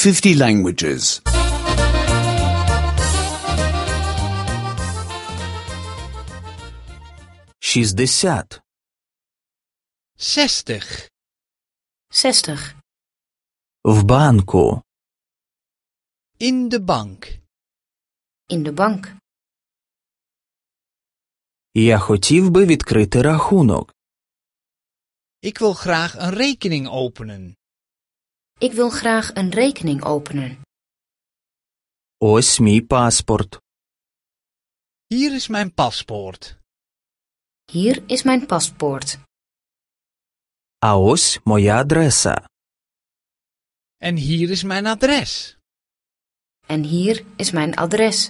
50 languages. 60. 60. 60. В банку. In de bank. In de bank. Я хотів би відкрити рахунок. Ik wil graag een rekening openen. Ik wil graag een rekening openen. Ось мій паспорт. Hier is mijn paspoort. Hier is mijn paspoort. А ось моя адреса. En hier is mijn adres. En hier is mijn adres.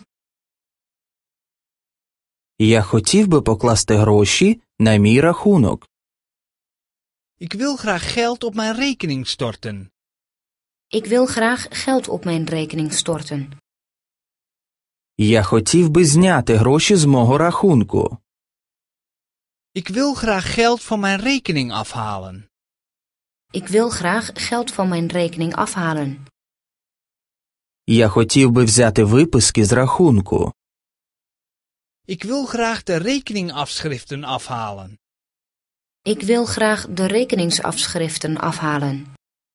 Я хотів би покласти гроші на мій рахунок. Ik wil graag geld op mijn rekening storten. Ik wil graag geld op mijn rekening storten. Я хотів би зняти гроші з мого рахунку. Ik wil graag geld van mijn rekening afhalen. Ik wil graag geld van mijn rekening afhalen. Я хотів би взяти виписки з рахунку. Ik wil graag de rekeningafschriften afhalen. Ik wil graag de rekeningsafschriften afhalen.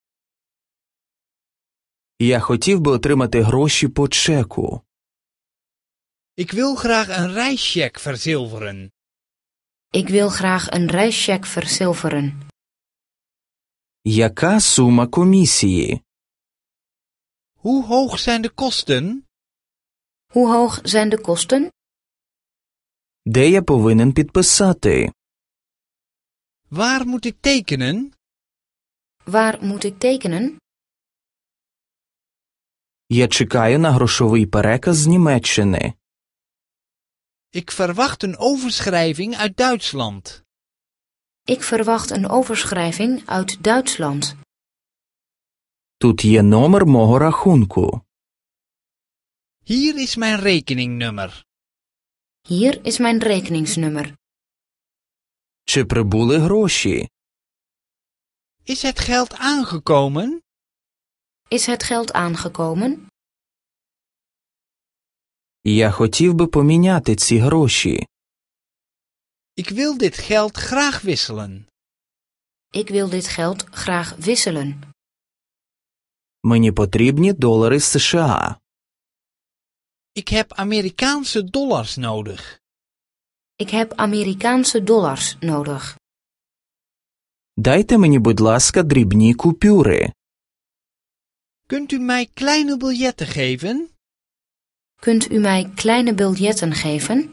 Я хотів би отримати гроші по чеку. Ik wil graag een reischeck verzilveren. Ik wil graag een reischeck verzilveren. Яка сума комісії? Hoe hoog zijn de kosten? Hoe hoog zijn de kosten? Де я повинен підписати? Waar moet ik tekenen? Waar moet ik tekenen? Я чекаю на грошовий переказ з Німеччини. Ik verwacht een overschrijving uit Duitsland. Ik verwacht een overschrijving uit Duitsland. Тут є номер мого рахунку. Hier is mijn rekeningnummer. Hier is mijn rekeningsnummer. Чи прибули гроші? Is het geld aangekomen? Is het geld aangekomen? Я хотів би поміняти ці гроші. Ik wil dit geld graag wisselen. Ik wil dit geld graag wisselen. Мені потрібні долари США. Ik heb Amerikaanse dollars nodig. Ik heb Amerikaanse dollars nodig. Дайте мені, будь ласка, дрібні купюри. Kunt u mij kleine biljetten geven? Kunt u mij kleine biljetten geven?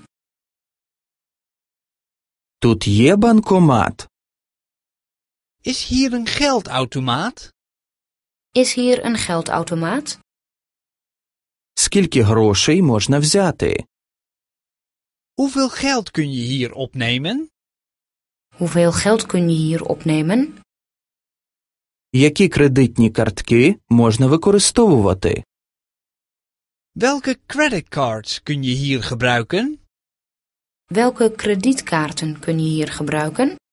Тут є банкомат. Is hier een geldautomaat? Is hier een geldautomaat? Скільки грошей можна взяти? Hoeveel geld kun je hier opnemen? Hoeveel geld kun je hier opnemen? Які кредитні картки можна використовувати? Welke creditcards kun je hier gebruiken? Welke kredietkaarten kun je hier gebruiken?